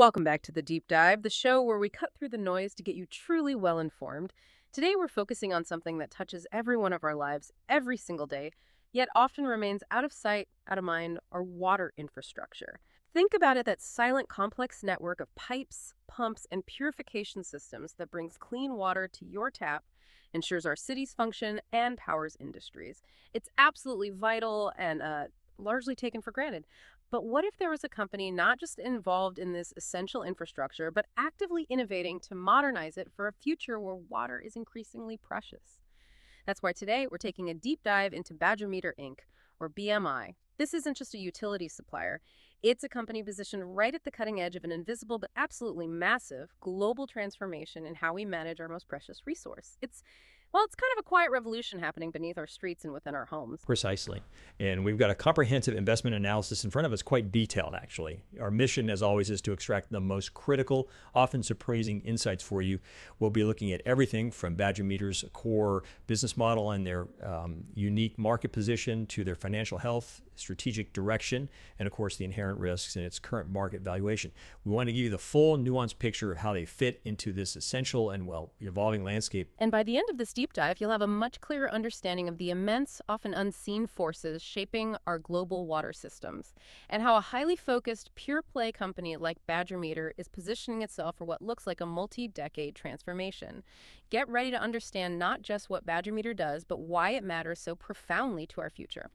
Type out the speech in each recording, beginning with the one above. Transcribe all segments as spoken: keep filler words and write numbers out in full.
Welcome back to The Deep Dive, the show where we cut through the noise to get you truly well informed. Today, we're focusing on something that touches every one of our lives every single day, yet often remains out of sight, out of mind, our water infrastructure. Think about it, that silent, complex network of pipes, pumps, and purification systems that brings clean water to your tap, ensures our cities function, and powers industries. It's absolutely vital and uh, largely taken for granted. But what if there was a company not just involved in this essential infrastructure, but actively innovating to modernize it for a future where water is increasingly precious? That's why today we're taking a deep dive into Badger Meter Incorporated, or B M I. This isn't just a utility supplier. It's a company positioned right at the cutting edge of an invisible but absolutely massive global transformation in how we manage our most precious resource. It's Well, it's kind of a quiet revolution happening beneath our streets and within our homes. Precisely. And we've got a comprehensive investment analysis in front of us, quite detailed, actually. Our mission, as always, is to extract the most critical, often surprising insights for you. We'll be looking at everything from Badger Meter's core business model and their um, unique market position to their financial health, strategic direction, and of course the inherent risks and its current market valuation. We want to give you the full nuanced picture of how they fit into this essential and, well, evolving landscape. And by the end of this deep dive, you'll have a much clearer understanding of the immense, often unseen forces shaping our global water systems, and how a highly focused, pure-play company like Badger Meter is positioning itself for what looks like a multi-decade transformation. Get ready to understand not just what Badger Meter does, but why it matters so profoundly to our future.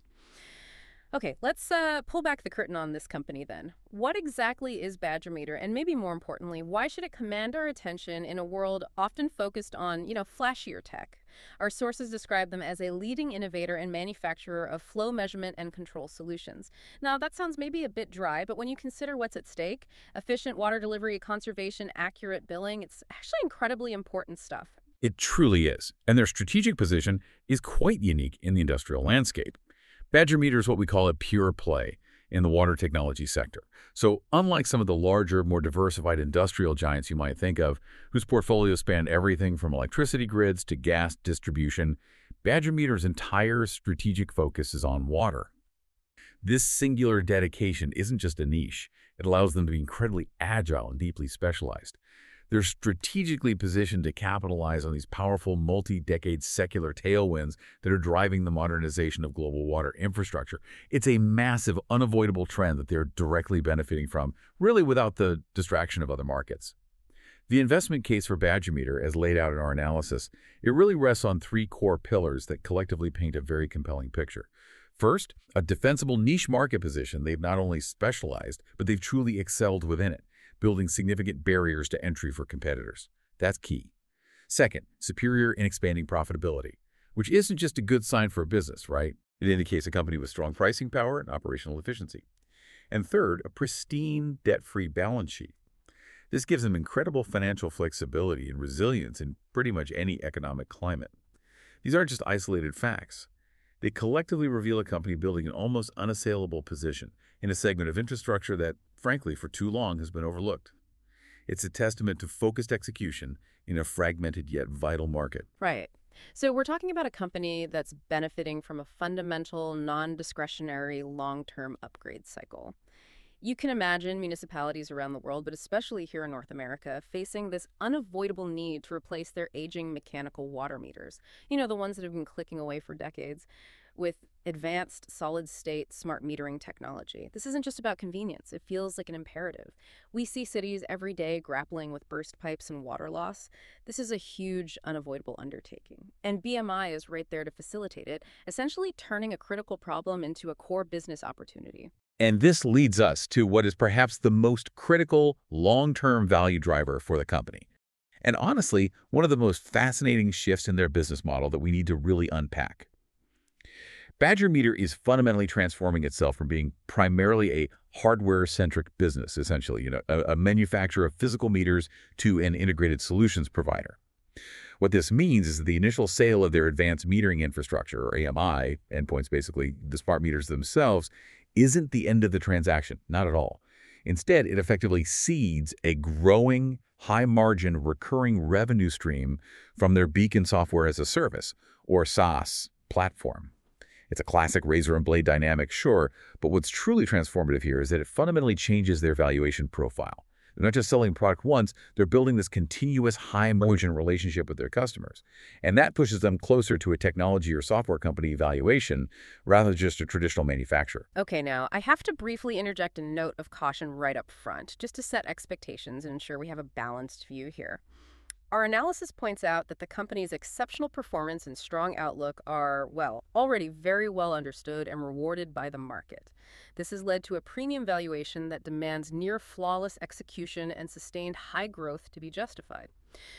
Okay, let's uh, pull back the curtain on this company then. What exactly is Badger Meter, and maybe more importantly, why should it command our attention in a world often focused on, you know, flashier tech? Our sources describe them as a leading innovator and manufacturer of flow measurement and control solutions. Now, that sounds maybe a bit dry, but when you consider what's at stake, efficient water delivery, conservation, accurate billing, it's actually incredibly important stuff. It truly is, and their strategic position is quite unique in the industrial landscape. Badger Meter is what we call a pure play in the water technology sector. So unlike some of the larger, more diversified industrial giants you might think of, whose portfolios span everything from electricity grids to gas distribution, Badger Meter's entire strategic focus is on water. This singular dedication isn't just a niche. It allows them to be incredibly agile and deeply specialized. They're strategically positioned to capitalize on these powerful multi-decade secular tailwinds that are driving the modernization of global water infrastructure. It's a massive, unavoidable trend that they're directly benefiting from, really without the distraction of other markets. The investment case for Badger Meter, as laid out in our analysis, it really rests on three core pillars that collectively paint a very compelling picture. First, a defensible niche market position. They've not only specialized, but they've truly excelled within it, building significant barriers to entry for competitors. That's key. Second, superior and expanding profitability, which isn't just a good sign for a business, right? It indicates a company with strong pricing power and operational efficiency. And third, a pristine, debt-free balance sheet. This gives them incredible financial flexibility and resilience in pretty much any economic climate. These aren't just isolated facts. They collectively reveal a company building an almost unassailable position in a segment of infrastructure that, frankly, for too long has been overlooked. It's a testament to focused execution in a fragmented yet vital market. Right. So we're talking about a company that's benefiting from a fundamental, non-discretionary, long-term upgrade cycle. You can imagine municipalities around the world, but especially here in North America, facing this unavoidable need to replace their aging mechanical water meters. You know, the ones that have been clicking away for decades, with advanced solid-state smart metering technology. This isn't just about convenience. It feels like an imperative. We see cities every day grappling with burst pipes and water loss. This is a huge, unavoidable undertaking. And B M I is right there to facilitate it, essentially turning a critical problem into a core business opportunity. And this leads us to what is perhaps the most critical long-term value driver for the company. And honestly, one of the most fascinating shifts in their business model that we need to really unpack. Badger Meter is fundamentally transforming itself from being primarily a hardware-centric business, essentially, you know, a, a manufacturer of physical meters, to an integrated solutions provider. What this means is that the initial sale of their advanced metering infrastructure, or A M I, endpoints basically, the smart meters themselves, isn't the end of the transaction, not at all. Instead, it effectively seeds a growing, high-margin, recurring revenue stream from their Beacon software as a service, or SaaS, platform. It's a classic razor and blade dynamic, sure, but what's truly transformative here is that it fundamentally changes their valuation profile. They're not just selling product once, they're building this continuous high-margin relationship with their customers. And that pushes them closer to a technology or software company evaluation rather than just a traditional manufacturer. Okay, now, I have to briefly interject a note of caution right up front, just to set expectations and ensure we have a balanced view here. Our analysis points out that the company's exceptional performance and strong outlook are, well, already very well understood and rewarded by the market. This has led to a premium valuation that demands near flawless execution and sustained high growth to be justified.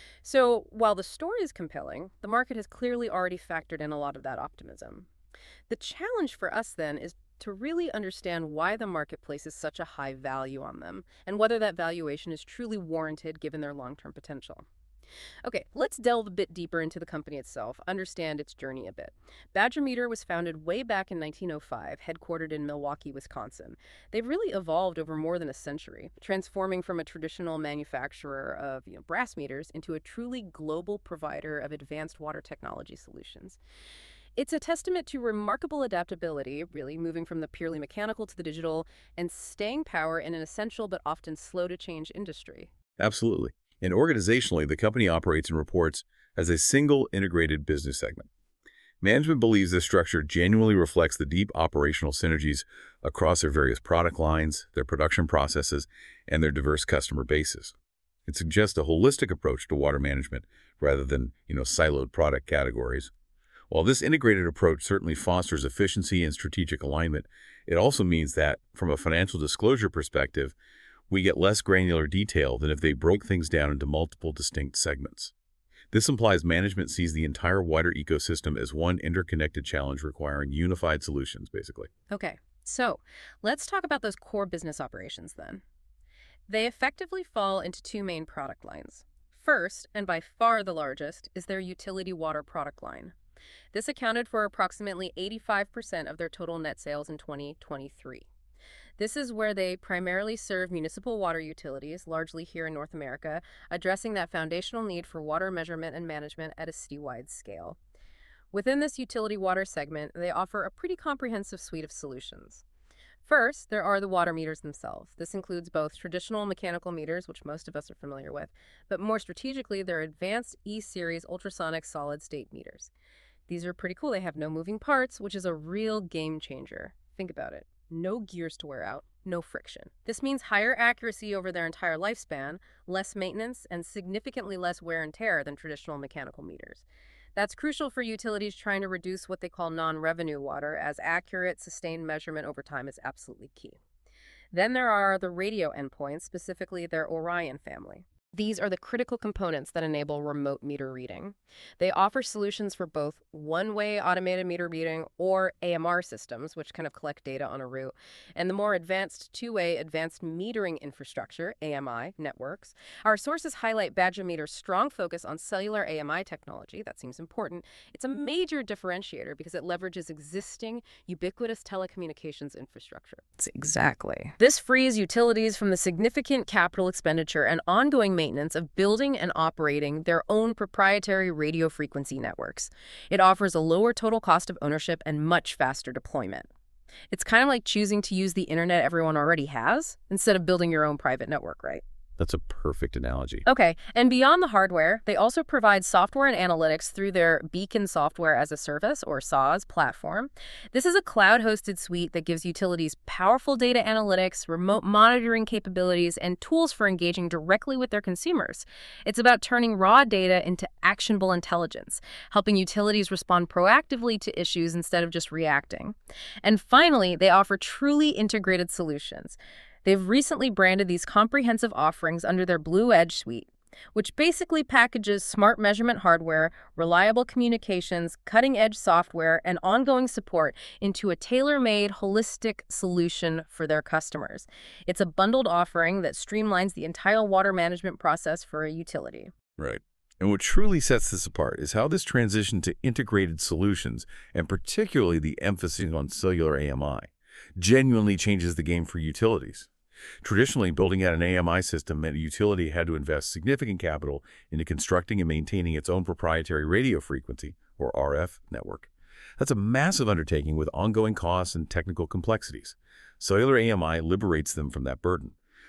So, while the story is compelling, the market has clearly already factored in a lot of that optimism. The challenge for us, then, is to really understand why the market places such a high value on them, and whether that valuation is truly warranted given their long-term potential. Okay, let's delve a bit deeper into the company itself, understand its journey a bit. Badger Meter was founded way back in nineteen oh five, headquartered in Milwaukee, Wisconsin. They've really evolved over more than a century, transforming from a traditional manufacturer of you know, brass meters into a truly global provider of advanced water technology solutions. It's a testament to remarkable adaptability, really, moving from the purely mechanical to the digital, and staying power in an essential but often slow-to-change industry. Absolutely. And organizationally, the company operates and reports as a single integrated business segment. Management believes this structure genuinely reflects the deep operational synergies across their various product lines, their production processes, and their diverse customer bases. It suggests a holistic approach to water management rather than, you know, siloed product categories. While this integrated approach certainly fosters efficiency and strategic alignment, it also means that, from a financial disclosure perspective, we get less granular detail than if they broke things down into multiple distinct segments. This implies management sees the entire wider ecosystem as one interconnected challenge requiring unified solutions, basically. Okay, so let's talk about those core business operations then. They effectively fall into two main product lines. First, and by far the largest, is their utility water product line. This accounted for approximately eighty-five percent of their total net sales in twenty twenty-three. This is where they primarily serve municipal water utilities, largely here in North America, addressing that foundational need for water measurement and management at a citywide scale. Within this utility water segment, they offer a pretty comprehensive suite of solutions. First, there are the water meters themselves. This includes both traditional mechanical meters, which most of us are familiar with, but more strategically, their advanced E-Series ultrasonic solid-state meters. These are pretty cool. They have no moving parts, which is a real game changer. Think about it. No gears to wear out, no friction. This means higher accuracy over their entire lifespan, less maintenance, and significantly less wear and tear than traditional mechanical meters. That's crucial for utilities trying to reduce what they call non-revenue water, as accurate, sustained measurement over time is absolutely key. Then there are the radio endpoints, specifically their Orion family. These are the critical components that enable remote meter reading. They offer solutions for both one-way automated meter reading or A M R systems, which kind of collect data on a route, and the more advanced two-way advanced metering infrastructure, A M I, networks. Our sources highlight Badger Meter's strong focus on cellular A M I technology. That seems important. It's a major differentiator because it leverages existing ubiquitous telecommunications infrastructure. Exactly. This frees utilities from the significant capital expenditure and ongoing maintenance of building and operating their own proprietary radio frequency networks. It offers a lower total cost of ownership and much faster deployment. It's kind of like choosing to use the internet everyone already has instead of building your own private network, right? That's a perfect analogy. Okay, and beyond the hardware, they also provide software and analytics through their Beacon Software as a Service, or S A S, platform. This is a cloud-hosted suite that gives utilities powerful data analytics, remote monitoring capabilities, and tools for engaging directly with their consumers. It's about turning raw data into actionable intelligence, helping utilities respond proactively to issues instead of just reacting. And finally, they offer truly integrated solutions. They've recently branded these comprehensive offerings under their Blue Edge suite, which basically packages smart measurement hardware, reliable communications, cutting-edge software, and ongoing support into a tailor-made, holistic solution for their customers. It's a bundled offering that streamlines the entire water management process for a utility. Right. And what truly sets this apart is how this transition to integrated solutions, and particularly the emphasis on cellular A M I, genuinely changes the game for utilities. Traditionally, building out an A M I system meant a utility had to invest significant capital into constructing and maintaining its own proprietary radio frequency, or R F, network. That's a massive undertaking with ongoing costs and technical complexities. Cellular A M I liberates them from that burden.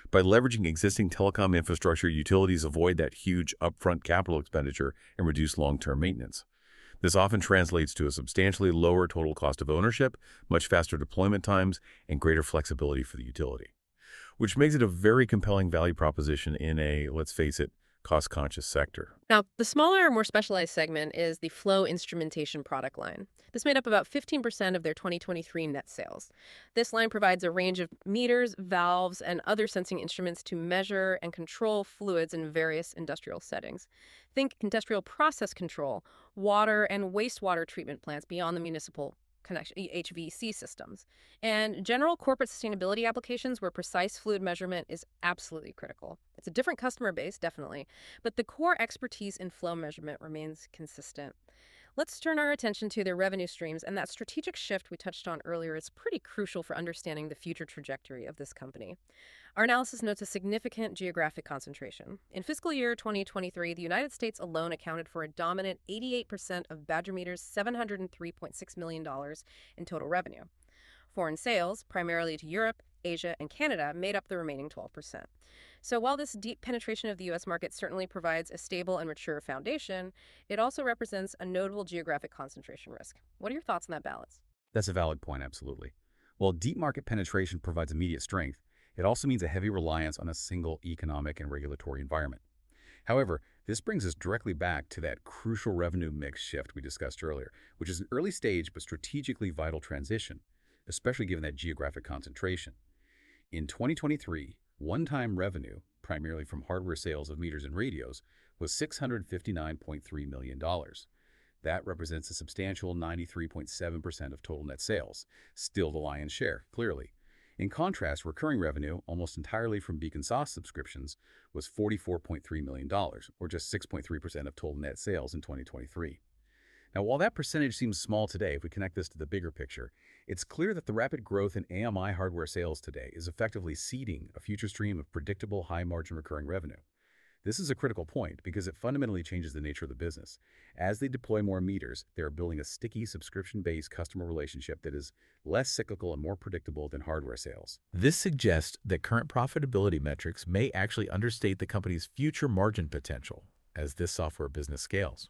By leveraging existing telecom infrastructure, utilities avoid that huge upfront capital expenditure and reduce long-term maintenance. This often translates to a substantially lower total cost of ownership, much faster deployment times, and greater flexibility for the utility, which makes it a very compelling value proposition in a, let's face it, cost-conscious sector. Now, the smaller, more specialized segment is the flow instrumentation product line. This made up about fifteen percent of their twenty twenty-three net sales. This line provides a range of meters, valves, and other sensing instruments to measure and control fluids in various industrial settings. Think industrial process control, water and wastewater treatment plants beyond the municipal connection, H V A C systems, and general corporate sustainability applications where precise fluid measurement is absolutely critical. It's a different customer base, definitely, but the core expertise in flow measurement remains consistent. Let's turn our attention to their revenue streams, and that strategic shift we touched on earlier is pretty crucial for understanding the future trajectory of this company. Our analysis notes a significant geographic concentration. In fiscal year twenty twenty-three, the United States alone accounted for a dominant eighty-eight percent of Badger Meter's seven hundred three point six million dollars in total revenue. Foreign sales, primarily to Europe, Asia, and Canada, made up the remaining twelve percent. So while this deep penetration of the U S market certainly provides a stable and mature foundation, it also represents a notable geographic concentration risk. What are your thoughts on that balance? That's a valid point, absolutely. While deep market penetration provides immediate strength, it also means a heavy reliance on a single economic and regulatory environment. However, this brings us directly back to that crucial revenue mix shift we discussed earlier, which is an early stage but strategically vital transition, especially given that geographic concentration. In twenty twenty-three, one-time revenue, primarily from hardware sales of meters and radios, was six hundred fifty-nine point three million dollars. That represents a substantial ninety-three point seven percent of total net sales, still the lion's share, clearly. In contrast, recurring revenue, almost entirely from Beacon S O S subscriptions, was forty-four point three million dollars, or just six point three percent of total net sales in twenty twenty-three. Now, while that percentage seems small today, if we connect this to the bigger picture, it's clear that the rapid growth in A M I hardware sales today is effectively seeding a future stream of predictable, high-margin recurring revenue. This is a critical point because it fundamentally changes the nature of the business. As they deploy more meters, they are building a sticky, subscription-based customer relationship that is less cyclical and more predictable than hardware sales. This suggests that current profitability metrics may actually understate the company's future margin potential as this software business scales.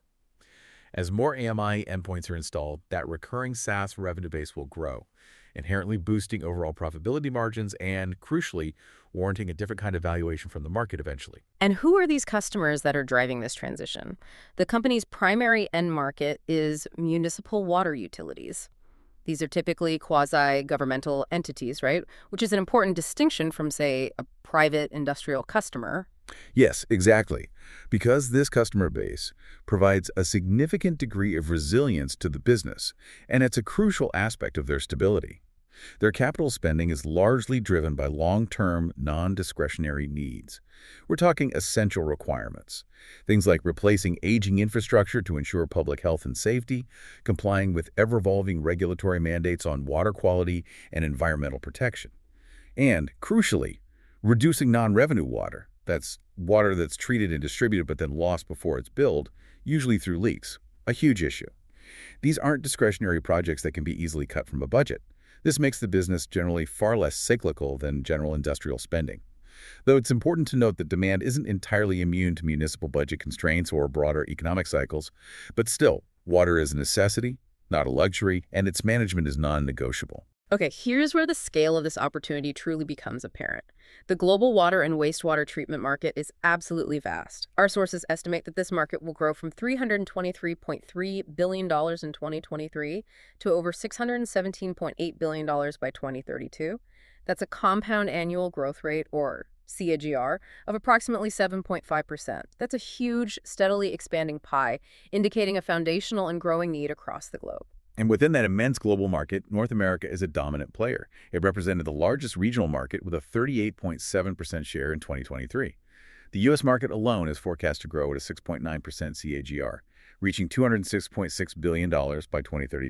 As more A M I endpoints are installed, that recurring SaaS revenue base will grow, inherently boosting overall profitability margins and, crucially, warranting a different kind of valuation from the market eventually. And who are these customers that are driving this transition? The company's primary end market is municipal water utilities. These are typically quasi-governmental entities, right? Which is an important distinction from, say, a private industrial customer. Yes, exactly. Because this customer base provides a significant degree of resilience to the business, and it's a crucial aspect of their stability. Their capital spending is largely driven by long-term, non-discretionary needs. We're talking essential requirements. Things like replacing aging infrastructure to ensure public health and safety, complying with ever-evolving regulatory mandates on water quality and environmental protection, and, crucially, reducing non-revenue water. That's water that's treated and distributed but then lost before it's billed, usually through leaks, a huge issue. These aren't discretionary projects that can be easily cut from a budget. This makes the business generally far less cyclical than general industrial spending. Though it's important to note that demand isn't entirely immune to municipal budget constraints or broader economic cycles, but still, water is a necessity, not a luxury, and its management is non-negotiable. Okay, here's where the scale of this opportunity truly becomes apparent. The global water and wastewater treatment market is absolutely vast. Our sources estimate that this market will grow from three hundred twenty-three point three billion dollars in twenty twenty-three to over six hundred seventeen point eight billion dollars by twenty thirty-two. That's a compound annual growth rate, or C A G R, of approximately seven point five percent. That's a huge, steadily expanding pie, indicating a foundational and growing need across the globe. And within that immense global market, North America is a dominant player. It represented the largest regional market with a thirty-eight point seven percent share in twenty twenty-three. The U S market alone is forecast to grow at a six point nine percent C A G R, reaching two hundred six point six billion dollars by twenty thirty-two.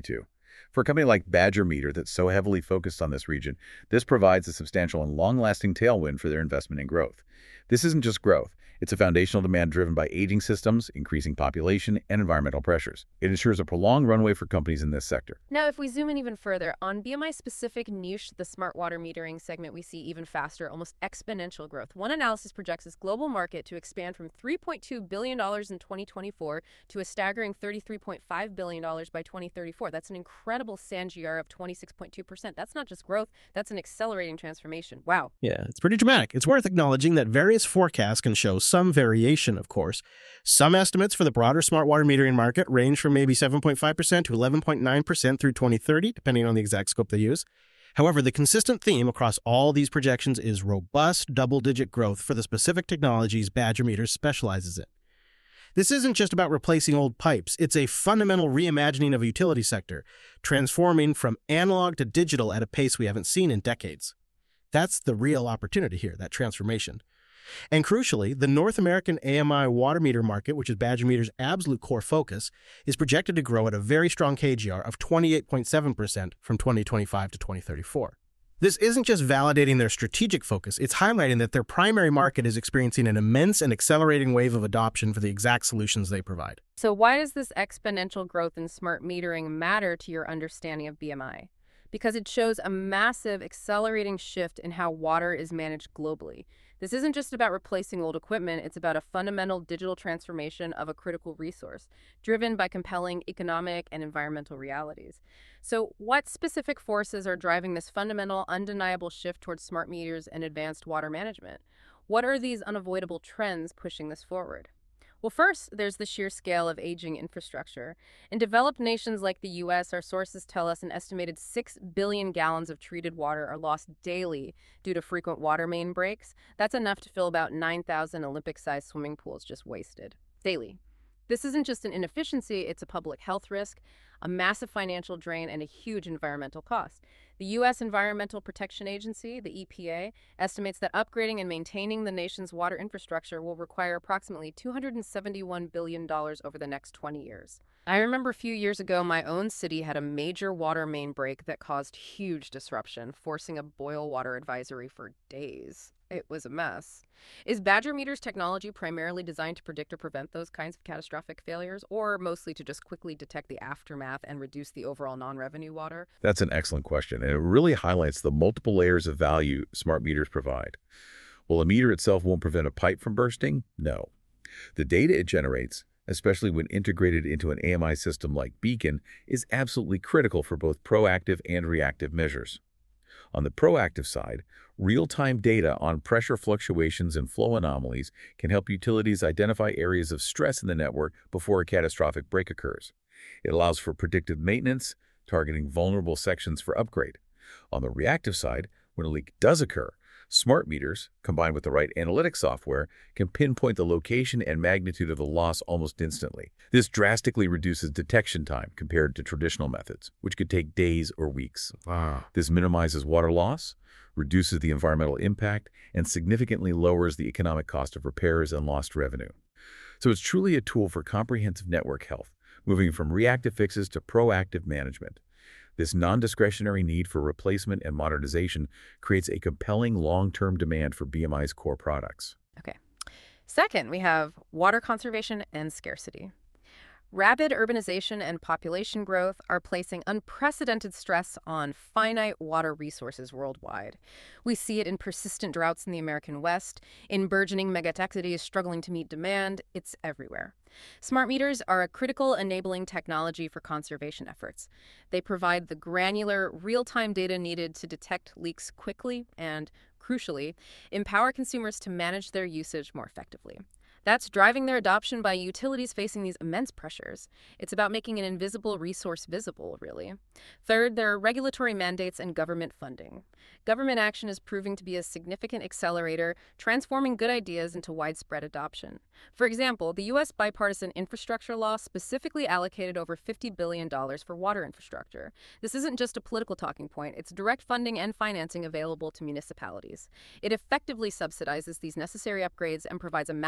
For a company like Badger Meter that's so heavily focused on this region, this provides a substantial and long-lasting tailwind for their investment and growth. This isn't just growth. It's a foundational demand driven by aging systems, increasing population, and environmental pressures. It ensures a prolonged runway for companies in this sector. Now, if we zoom in even further, on B M I-specific niche, the smart water metering segment, we see even faster, almost exponential growth. One analysis projects this global market to expand from three point two billion dollars in twenty twenty-four to a staggering thirty-three point five billion dollars by twenty thirty-four. That's an incredible S A N G R of twenty-six point two percent. That's not just growth, that's an accelerating transformation. Wow. Yeah, it's pretty dramatic. It's worth acknowledging that various forecasts can show some variation, of course. Some estimates for the broader smart water metering market range from maybe seven point five percent to eleven point nine percent through twenty thirty, depending on the exact scope they use. However, the consistent theme across all these projections is robust double-digit growth for the specific technologies Badger Meter specializes in. This isn't just about replacing old pipes. It's a fundamental reimagining of a utility sector, transforming from analog to digital at a pace we haven't seen in decades. That's the real opportunity here, that transformation. And crucially, the North American A M I water meter market, which is Badger Meter's absolute core focus, is projected to grow at a very strong K G R of twenty-eight point seven percent from twenty twenty-five to twenty thirty-four. This isn't just validating their strategic focus, it's highlighting that their primary market is experiencing an immense and accelerating wave of adoption for the exact solutions they provide. So why does this exponential growth in smart metering matter to your understanding of B M I? Because it shows a massive accelerating shift in how water is managed globally. This isn't just about replacing old equipment, it's about a fundamental digital transformation of a critical resource, driven by compelling economic and environmental realities. So what specific forces are driving this fundamental, undeniable shift towards smart meters and advanced water management? What are these unavoidable trends pushing this forward? Well, first, there's the sheer scale of aging infrastructure. In developed nations like the U S, our sources tell us an estimated six billion gallons of treated water are lost daily due to frequent water main breaks. That's enough to fill about nine thousand Olympic-sized swimming pools just wasted daily. This isn't just an inefficiency, it's a public health risk, a massive financial drain, and a huge environmental cost. The U S Environmental Protection Agency, the E P A, estimates that upgrading and maintaining the nation's water infrastructure will require approximately two hundred seventy-one billion dollars over the next twenty years. I remember a few years ago, my own city had a major water main break that caused huge disruption, forcing a boil water advisory for days. It was a mess. Is Badger Meter's technology primarily designed to predict or prevent those kinds of catastrophic failures, or mostly to just quickly detect the aftermath and reduce the overall non-revenue water? That's an excellent question, and it really highlights the multiple layers of value smart meters provide. While a meter itself won't prevent a pipe from bursting, no. The data it generates, especially when integrated into an A M I system like Beacon, is absolutely critical for both proactive and reactive measures. On the proactive side, real-time data on pressure fluctuations and flow anomalies can help utilities identify areas of stress in the network before a catastrophic break occurs. It allows for predictive maintenance, targeting vulnerable sections for upgrade. On the reactive side, when a leak does occur, smart meters, combined with the right analytics software, can pinpoint the location and magnitude of the loss almost instantly. This drastically reduces detection time compared to traditional methods, which could take days or weeks. Wow. This minimizes water loss, reduces the environmental impact, and significantly lowers the economic cost of repairs and lost revenue. So it's truly a tool for comprehensive network health, moving from reactive fixes to proactive management. This non-discretionary need for replacement and modernization creates a compelling long-term demand for B M I's core products. Okay. Second, we have water conservation and scarcity. Rapid urbanization and population growth are placing unprecedented stress on finite water resources worldwide. We see it in persistent droughts in the American West, in burgeoning megataxities struggling to meet demand. It's everywhere. Smart meters are a critical enabling technology for conservation efforts. They provide the granular, real-time data needed to detect leaks quickly and, crucially, empower consumers to manage their usage more effectively. That's driving their adoption by utilities facing these immense pressures. It's about making an invisible resource visible, really. Third, there are regulatory mandates and government funding. Government action is proving to be a significant accelerator, transforming good ideas into widespread adoption. For example, the U S bipartisan infrastructure law specifically allocated over fifty billion dollars for water infrastructure. This isn't just a political talking point, it's direct funding and financing available to municipalities. It effectively subsidizes these necessary upgrades and provides a massive incentive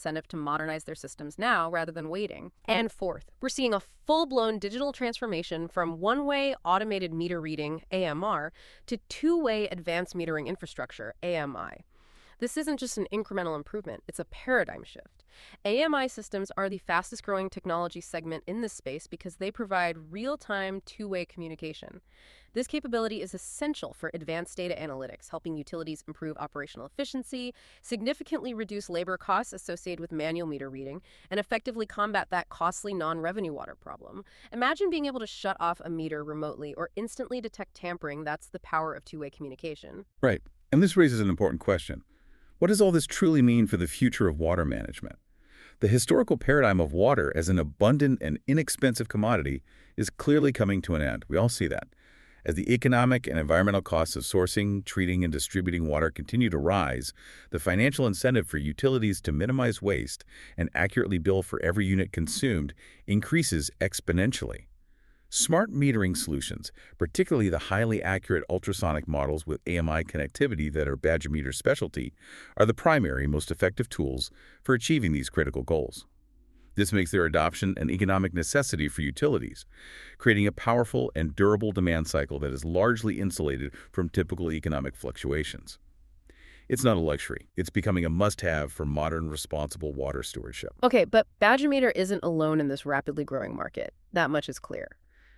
incentive to modernize their systems now rather than waiting. And fourth, we're seeing a full-blown digital transformation from one-way automated meter reading, A M R, to two-way advanced metering infrastructure, A M I. This isn't just an incremental improvement, it's a paradigm shift. A M I systems are the fastest growing technology segment in this space because they provide real-time two-way communication. This capability is essential for advanced data analytics, helping utilities improve operational efficiency, significantly reduce labor costs associated with manual meter reading, and effectively combat that costly non-revenue water problem. Imagine being able to shut off a meter remotely or instantly detect tampering. That's the power of two-way communication. Right. And this raises an important question. What does all this truly mean for the future of water management? The historical paradigm of water as an abundant and inexpensive commodity is clearly coming to an end. We all see that. As the economic and environmental costs of sourcing, treating, and distributing water continue to rise, the financial incentive for utilities to minimize waste and accurately bill for every unit consumed increases exponentially. Smart metering solutions, particularly the highly accurate ultrasonic models with A M I connectivity that are Badger Meter's specialty, are the primary, most effective tools for achieving these critical goals. This makes their adoption an economic necessity for utilities, creating a powerful and durable demand cycle that is largely insulated from typical economic fluctuations. It's not a luxury. It's becoming a must-have for modern, responsible water stewardship. Okay, but Badger Meter isn't alone in this rapidly growing market. That much is clear.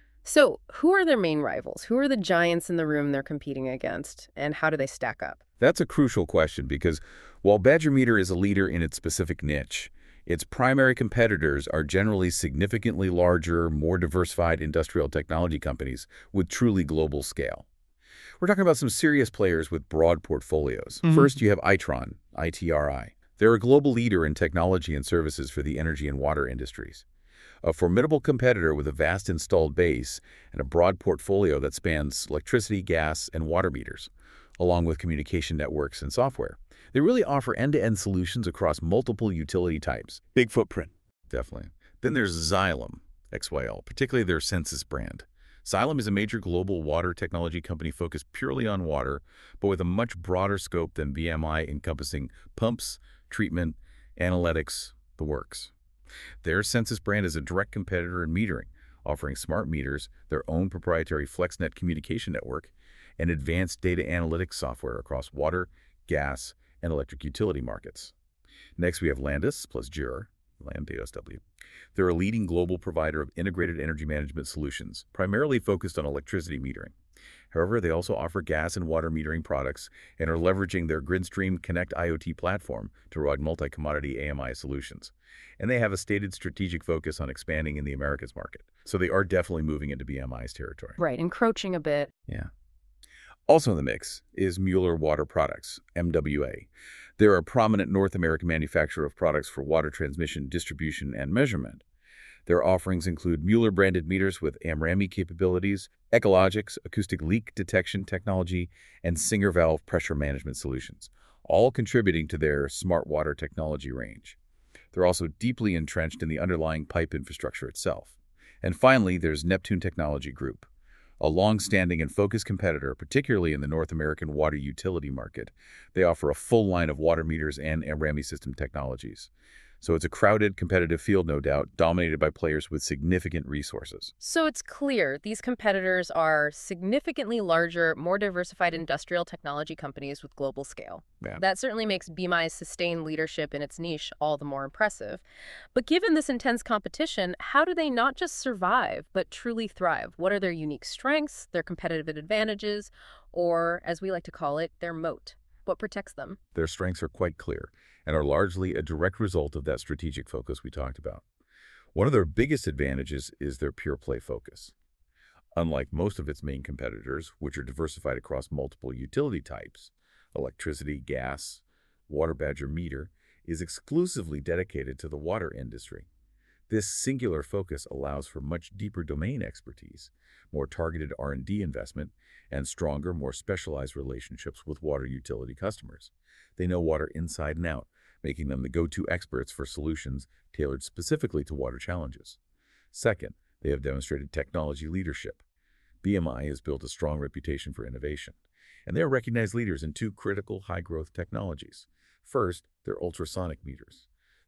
So, who are their main rivals? Who are the giants in the room they're competing against, and how do they stack up? That's a crucial question because while Badger Meter is a leader in its specific niche, its primary competitors are generally significantly larger, more diversified industrial technology companies with truly global scale. We're talking about some serious players with broad portfolios. Mm-hmm. First, you have Itron, I T R I. They're a global leader in technology and services for the energy and water industries. A formidable competitor with a vast installed base and a broad portfolio that spans electricity, gas, and water meters, along with communication networks and software. They really offer end-to-end solutions across multiple utility types. Big footprint. Definitely. Then there's Xylem, X Y L, particularly their Sensus brand. Xylem is a major global water technology company focused purely on water, but with a much broader scope than B M I, encompassing pumps, treatment, analytics, the works. Their Sensus brand is a direct competitor in metering, offering smart meters, their own proprietary FlexNet communication network, and advanced data analytics software across water, gas, and electric utility markets. Next, we have Landus plus Jura, Land S W. They're a leading global provider of integrated energy management solutions, primarily focused on electricity metering. However, they also offer gas and water metering products and are leveraging their Gridstream Connect IoT platform to provide multi-commodity A M I solutions. And they have a stated strategic focus on expanding in the Americas market. So they are definitely moving into B M I's territory. Right, encroaching a bit. Yeah. Also in the mix is Mueller Water Products, M W A. They're a prominent North American manufacturer of products for water transmission, distribution, and measurement. Their offerings include Mueller-branded meters with AMRAMI capabilities, Ecologics, acoustic leak detection technology, and Singer valve pressure management solutions, all contributing to their smart water technology range. They're also deeply entrenched in the underlying pipe infrastructure itself. And finally, there's Neptune Technology Group, a long-standing and focused competitor, particularly in the North American water utility market. They offer a full line of water meters and AMRAMI system technologies. So it's a crowded, competitive field, no doubt, dominated by players with significant resources. So it's clear these competitors are significantly larger, more diversified industrial technology companies with global scale. Yeah. That certainly makes B M I's sustained leadership in its niche all the more impressive. But given this intense competition, how do they not just survive, but truly thrive? What are their unique strengths, their competitive advantages, or, as we like to call it, their moat? What protects them? Their strengths are quite clear and are largely a direct result of that strategic focus we talked about. One of their biggest advantages is their pure play focus. Unlike most of its main competitors, which are diversified across multiple utility types, electricity, gas, water, Badger Meter is exclusively dedicated to the water industry. This singular focus allows for much deeper domain expertise, more targeted R and D investment, and stronger, more specialized relationships with water utility customers. They know water inside and out, making them the go-to experts for solutions tailored specifically to water challenges. Second, they have demonstrated technology leadership. B M I has built a strong reputation for innovation, and they are recognized leaders in two critical high-growth technologies. First, their ultrasonic meters.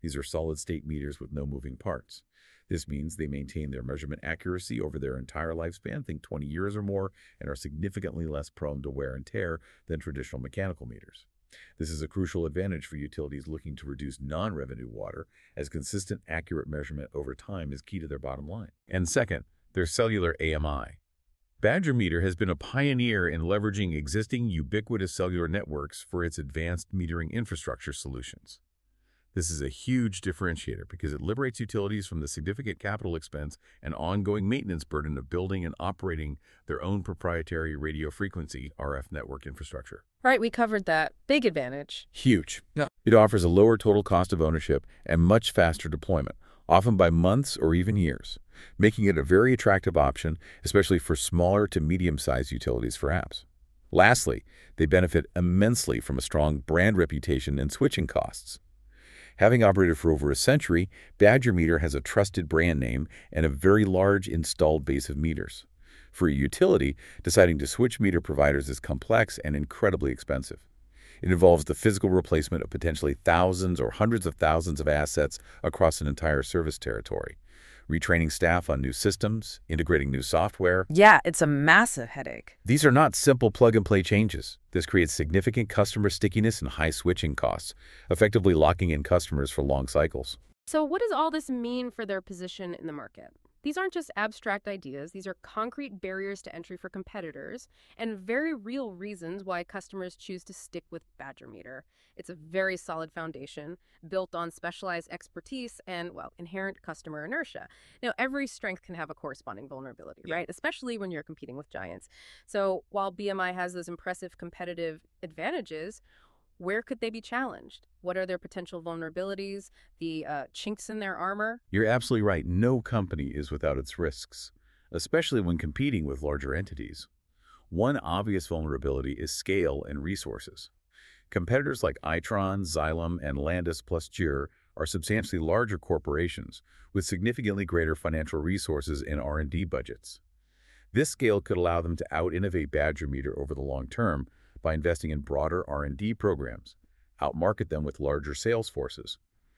These are solid-state meters with no moving parts. This means they maintain their measurement accuracy over their entire lifespan, think twenty years or more, and are significantly less prone to wear and tear than traditional mechanical meters. This is a crucial advantage for utilities looking to reduce non-revenue water, as consistent, accurate measurement over time is key to their bottom line. And second, their cellular A M I. Badger Meter has been a pioneer in leveraging existing ubiquitous cellular networks for its advanced metering infrastructure solutions. This is a huge differentiator because it liberates utilities from the significant capital expense and ongoing maintenance burden of building and operating their own proprietary radio frequency R F network infrastructure. Right, we covered that. Big advantage. Huge. Yeah. It offers a lower total cost of ownership and much faster deployment, often by months or even years, making it a very attractive option, especially for smaller to medium-sized utilities for apps. Lastly, they benefit immensely from a strong brand reputation and switching costs. Having operated for over a century, Badger Meter has a trusted brand name and a very large installed base of meters. For a utility, deciding to switch meter providers is complex and incredibly expensive. It involves the physical replacement of potentially thousands or hundreds of thousands of assets across an entire service territory, retraining staff on new systems, integrating new software. Yeah, it's a massive headache. These are not simple plug-and-play changes. This creates significant customer stickiness and high switching costs, effectively locking in customers for long cycles. So what does all this mean for their position in the market? These aren't just abstract ideas. These are concrete barriers to entry for competitors and very real reasons why customers choose to stick with Badger Meter. It's a very solid foundation built on specialized expertise and, well, inherent customer inertia. Now, every strength can have a corresponding vulnerability, Yeah. right? Especially when you're competing with giants. So while B M I has those impressive competitive advantages, where could they be challenged? What are their potential vulnerabilities, the uh, chinks in their armor? You're absolutely right. No company is without its risks, especially when competing with larger entities. One obvious vulnerability is scale and resources. Competitors like Itron, Xylem, and Landis plus Jure are substantially larger corporations with significantly greater financial resources and R and D budgets. This scale could allow them to out-innovate Badger Meter over the long term by investing in broader R and D programs, outmarket them with larger sales forces,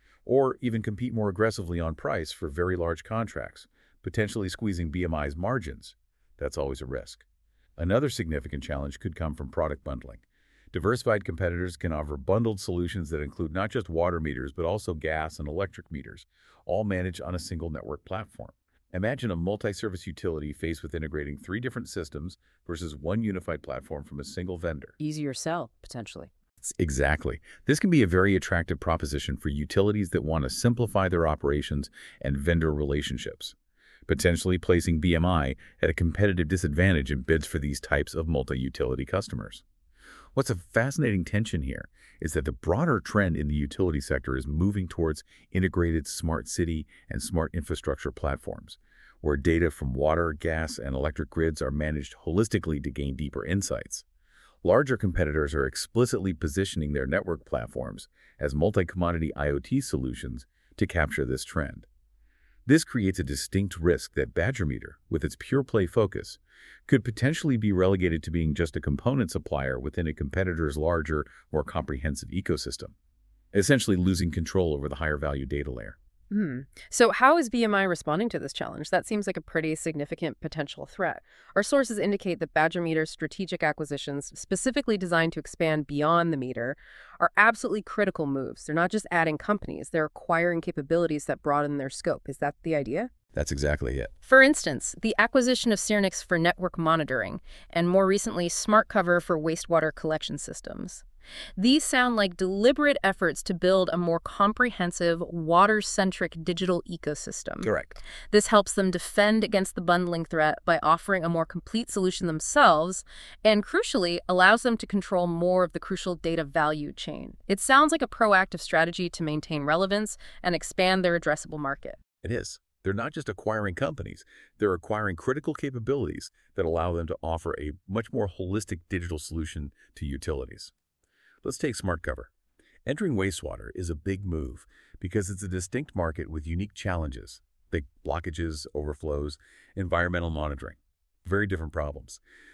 or even compete more aggressively on price for very large contracts, potentially squeezing B M I's margins. That's always a risk. Another significant challenge could come from product bundling. Diversified competitors can offer bundled solutions that include not just water meters, but also gas and electric meters, all managed on a single network platform. Imagine a multi-service utility faced with integrating three different systems versus one unified platform from a single vendor. Easier sell, potentially. Exactly. This can be a very attractive proposition for utilities that want to simplify their operations and vendor relationships, potentially placing B M I at a competitive disadvantage in bids for these types of multi-utility customers. What's a fascinating tension here is that the broader trend in the utility sector is moving towards integrated smart city and smart infrastructure platforms, where data from water, gas, and electric grids are managed holistically to gain deeper insights. Larger competitors are explicitly positioning their network platforms as multi-commodity I O T solutions to capture this trend. This creates a distinct risk that Badger Meter, with its pure-play focus, could potentially be relegated to being just a component supplier within a competitor's larger, more comprehensive ecosystem, essentially losing control over the higher-value data layer. Hmm. So how is B M I responding to this challenge? That seems like a pretty significant potential threat. Our sources indicate that Badger Meter's strategic acquisitions, specifically designed to expand beyond the meter, are absolutely critical moves. They're not just adding companies, they're acquiring capabilities that broaden their scope. Is that the idea? That's exactly it. For instance, the acquisition of Syrinix for network monitoring, and more recently, SmartCover for wastewater collection systems. These sound like deliberate efforts to build a more comprehensive, water-centric digital ecosystem. Correct. This helps them defend against the bundling threat by offering a more complete solution themselves, and crucially, allows them to control more of the crucial data value chain. It sounds like a proactive strategy to maintain relevance and expand their addressable market. It is. They're not just acquiring companies, they're acquiring critical capabilities that allow them to offer a much more holistic digital solution to utilities. Let's take SmartCover. Entering wastewater is a big move because it's a distinct market with unique challenges, like blockages, overflows, environmental monitoring. Very different problems.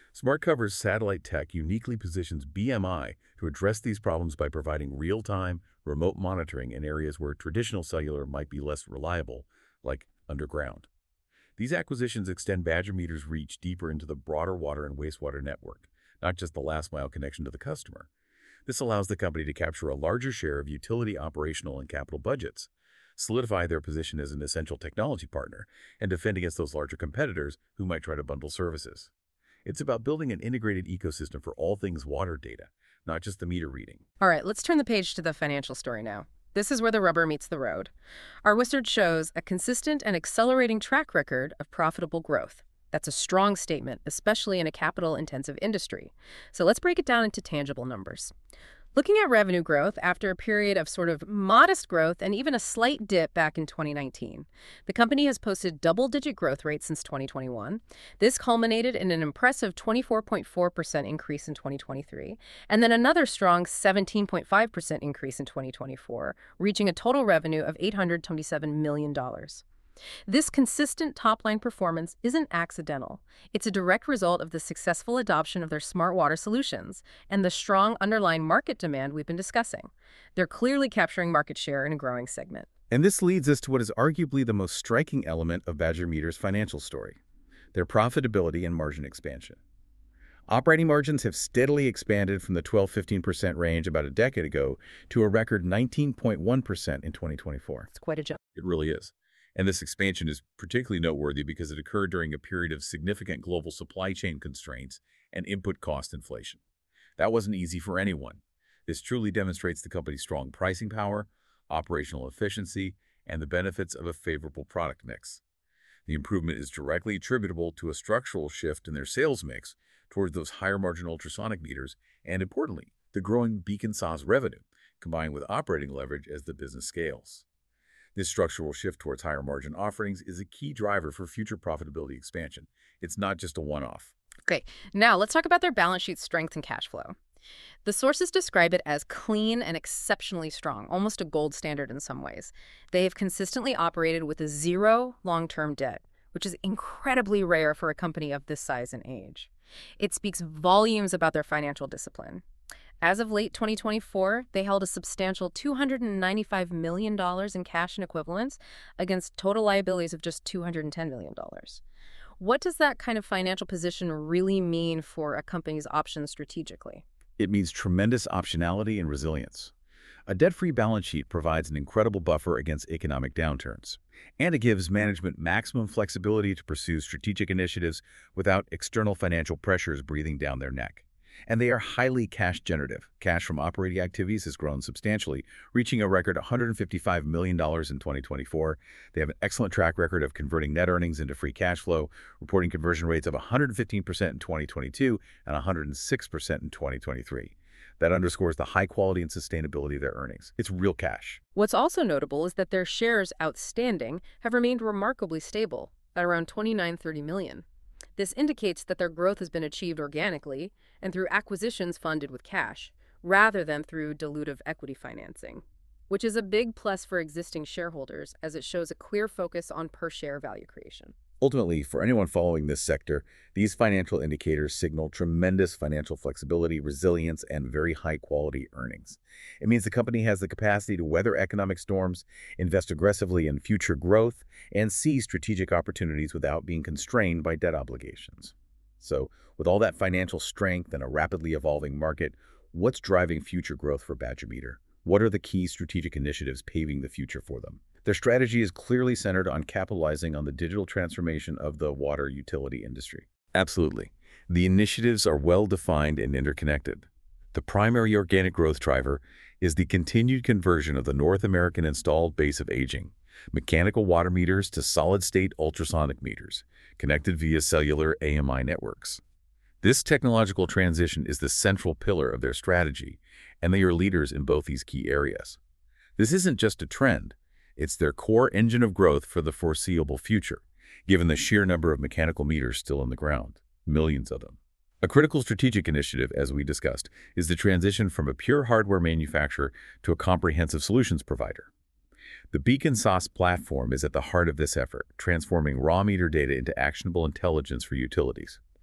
SmartCover's satellite tech uniquely positions B M I to address these problems by providing real-time, remote monitoring in areas where traditional cellular might be less reliable, like underground. These acquisitions extend Badger Meter's reach deeper into the broader water and wastewater network, not just the last-mile connection to the customer. This allows the company to capture a larger share of utility operational and capital budgets, solidify their position as an essential technology partner, and defend against those larger competitors who might try to bundle services. It's about building an integrated ecosystem for all things water data, not just the meter reading. All right, let's turn the page to the financial story now. This is where the rubber meets the road. Our wizard shows a consistent and accelerating track record of profitable growth. That's a strong statement, especially in a capital-intensive industry. So let's break it down into tangible numbers. Looking at revenue growth after a period of sort of modest growth and even a slight dip back in twenty nineteen, the company has posted double-digit growth rates since twenty twenty-one. This culminated in an impressive twenty-four point four percent increase in twenty twenty-three, and then another strong seventeen point five percent increase in twenty twenty-four, reaching a total revenue of eight hundred twenty-seven million dollars. This consistent top-line performance isn't accidental. It's a direct result of the successful adoption of their smart water solutions and the strong underlying market demand we've been discussing. They're clearly capturing market share in a growing segment. And this leads us to what is arguably the most striking element of Badger Meter's financial story: their profitability and margin expansion. Operating margins have steadily expanded from the twelve to fifteen percent range about a decade ago to a record nineteen point one percent in twenty twenty-four. It's quite a jump. It really is. And this expansion is particularly noteworthy because it occurred during a period of significant global supply chain constraints and input cost inflation. That wasn't easy for anyone. This truly demonstrates the company's strong pricing power, operational efficiency, and the benefits of a favorable product mix. The improvement is directly attributable to a structural shift in their sales mix towards those higher-margin ultrasonic meters and, importantly, the growing Beacon S A S revenue, combined with operating leverage as the business scales. This structural shift towards higher margin offerings is a key driver for future profitability expansion. It's not just a one-off. Great. Now let's talk about their balance sheet strength and cash flow. The sources describe it as clean and exceptionally strong, almost a gold standard in some ways. They have consistently operated with a zero long-term debt, which is incredibly rare for a company of this size and age. It speaks volumes about their financial discipline. As of late twenty twenty-four, they held a substantial two hundred ninety-five million dollars in cash and equivalents against total liabilities of just two hundred ten million dollars. What does that kind of financial position really mean for a company's options strategically? It means tremendous optionality and resilience. A debt-free balance sheet provides an incredible buffer against economic downturns, and it gives management maximum flexibility to pursue strategic initiatives without external financial pressures breathing down their neck. And they are highly cash generative. Cash from operating activities has grown substantially, reaching a record one hundred fifty-five million dollars in twenty twenty-four. They have an excellent track record of converting net earnings into free cash flow, reporting conversion rates of one hundred fifteen percent in twenty twenty-two and one hundred six percent in twenty twenty-three. That underscores the high quality and sustainability of their earnings. It's real cash. What's also notable is that their shares outstanding have remained remarkably stable at around twenty-nine to thirty million. This indicates that their growth has been achieved organically and through acquisitions funded with cash, rather than through dilutive equity financing, which is a big plus for existing shareholders as it shows a clear focus on per-share value creation. Ultimately, for anyone following this sector, these financial indicators signal tremendous financial flexibility, resilience, and very high-quality earnings. It means the company has the capacity to weather economic storms, invest aggressively in future growth, and seize strategic opportunities without being constrained by debt obligations. So, with all that financial strength and a rapidly evolving market, what's driving future growth for Badger Meter? What are the key strategic initiatives paving the future for them? Their strategy is clearly centered on capitalizing on the digital transformation of the water utility industry. Absolutely. The initiatives are well-defined and interconnected. The primary organic growth driver is the continued conversion of the North American installed base of aging mechanical water meters to solid-state ultrasonic meters, connected via cellular A M I networks. This technological transition is the central pillar of their strategy, and they are leaders in both these key areas. This isn't just a trend. It's their core engine of growth for the foreseeable future, given the sheer number of mechanical meters still in the ground, millions of them. A critical strategic initiative, as we discussed, is the transition from a pure hardware manufacturer to a comprehensive solutions provider. The Beacon S A S platform is at the heart of this effort, transforming raw meter data into actionable intelligence for utilities.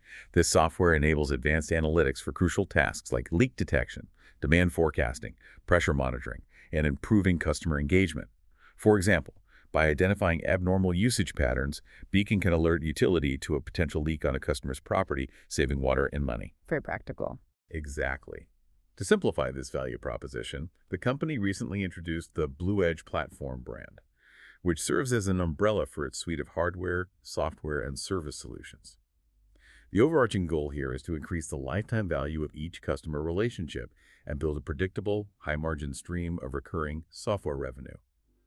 This software enables advanced analytics for crucial tasks like leak detection, demand forecasting, pressure monitoring, and improving customer engagement. For example, by identifying abnormal usage patterns, Beacon can alert utility to a potential leak on a customer's property, saving water and money. Very practical. Exactly. To simplify this value proposition, the company recently introduced the Blue Edge platform brand, which serves as an umbrella for its suite of hardware, software, and service solutions. The overarching goal here is to increase the lifetime value of each customer relationship and build a predictable, high-margin stream of recurring software revenue,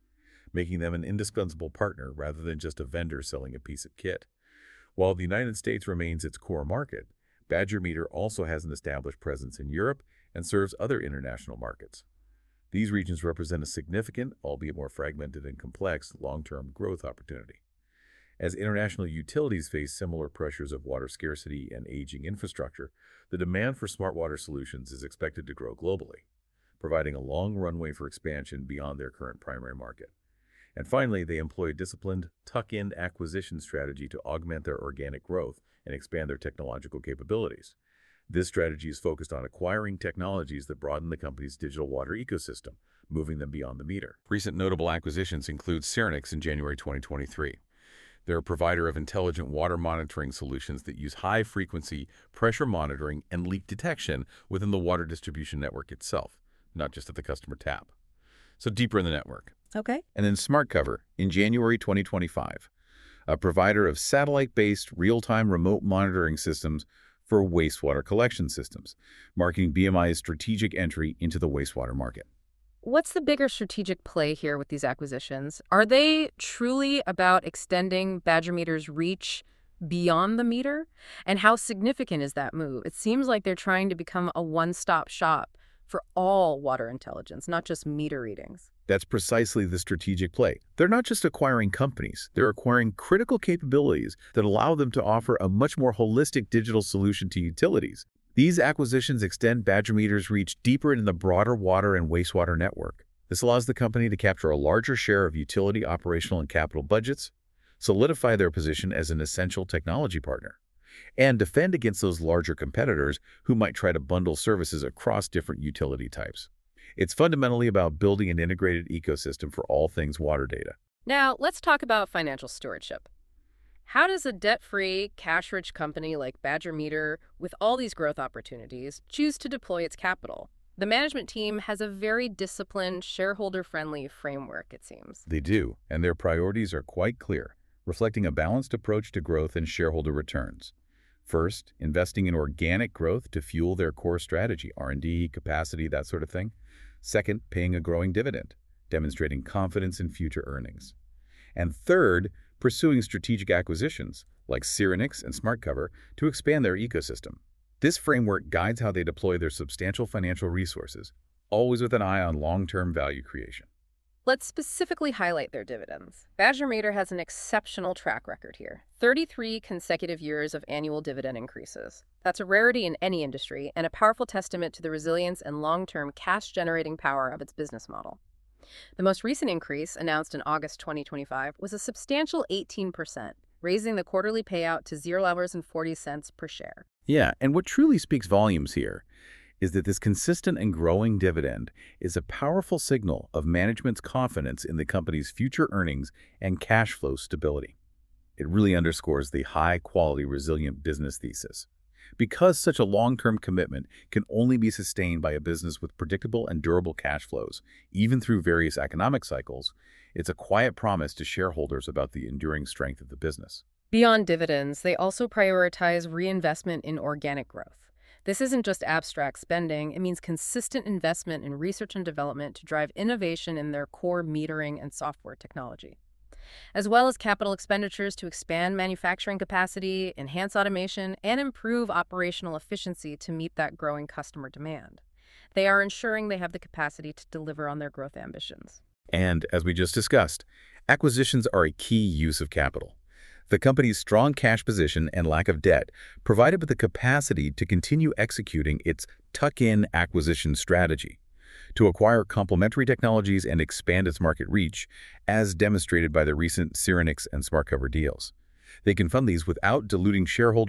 making them an indispensable partner rather than just a vendor selling a piece of kit. While the United States remains its core market, Badger Meter also has an established presence in Europe and serves other international markets. These regions represent a significant, albeit more fragmented and complex, long-term growth opportunity. As international utilities face similar pressures of water scarcity and aging infrastructure, the demand for smart water solutions is expected to grow globally, providing a long runway for expansion beyond their current primary market. And finally, they employ a disciplined, tuck-in acquisition strategy to augment their organic growth and expand their technological capabilities. This strategy is focused on acquiring technologies that broaden the company's digital water ecosystem, moving them beyond the meter. Recent notable acquisitions include Syrinix in January twenty twenty-three. They're a provider of intelligent water monitoring solutions that use high-frequency pressure monitoring and leak detection within the water distribution network itself, not just at the customer tap. So deeper in the network. Okay. And then SmartCover in January twenty twenty-five, a provider of satellite-based real-time remote monitoring systems for wastewater collection systems, marking B M I's strategic entry into the wastewater market. What's the bigger strategic play here with these acquisitions? Are they truly about extending Badger Meter's reach beyond the meter? And how significant is that move? It seems like they're trying to become a one-stop shop for all water intelligence, not just meter readings. That's precisely the strategic play. They're not just acquiring companies, they're acquiring critical capabilities that allow them to offer a much more holistic digital solution to utilities. These acquisitions extend Badger Meter's reach deeper into the broader water and wastewater network. This allows the company to capture a larger share of utility operational and capital budgets, solidify their position as an essential technology partner, and defend against those larger competitors who might try to bundle services across different utility types. It's fundamentally about building an integrated ecosystem for all things water data. Now, let's talk about financial stewardship. How does a debt-free, cash-rich company like Badger Meter, with all these growth opportunities, choose to deploy its capital? The management team has a very disciplined, shareholder-friendly framework, it seems. They do, and their priorities are quite clear, reflecting a balanced approach to growth and shareholder returns. First, investing in organic growth to fuel their core strategy, R and D, capacity, that sort of thing. Second, paying a growing dividend, demonstrating confidence in future earnings. And third, pursuing strategic acquisitions, like Syrinix and SmartCover, to expand their ecosystem. This framework guides how they deploy their substantial financial resources, always with an eye on long-term value creation. Let's specifically highlight their dividends. Badger Meter has an exceptional track record here. thirty-three consecutive years of annual dividend increases. That's a rarity in any industry and a powerful testament to the resilience and long-term cash-generating power of its business model. The most recent increase, announced in August twenty twenty-five, was a substantial eighteen percent, raising the quarterly payout to zero dollars and forty cents per share. Yeah, and what truly speaks volumes here is that this consistent and growing dividend is a powerful signal of management's confidence in the company's future earnings and cash flow stability. It really underscores the high-quality, resilient business thesis. Because such a long-term commitment can only be sustained by a business with predictable and durable cash flows, even through various economic cycles, it's a quiet promise to shareholders about the enduring strength of the business. Beyond dividends, they also prioritize reinvestment in organic growth. This isn't just abstract spending, it means consistent investment in research and development to drive innovation in their core metering and software technology, as well as capital expenditures to expand manufacturing capacity, enhance automation, and improve operational efficiency to meet that growing customer demand. They are ensuring they have the capacity to deliver on their growth ambitions. And, as we just discussed, acquisitions are a key use of capital. The company's strong cash position and lack of debt provide it with the capacity to continue executing its tuck-in acquisition strategy, to acquire complementary technologies and expand its market reach, as demonstrated by the recent Syrinix and SmartCover deals. They can fund these without diluting shareholders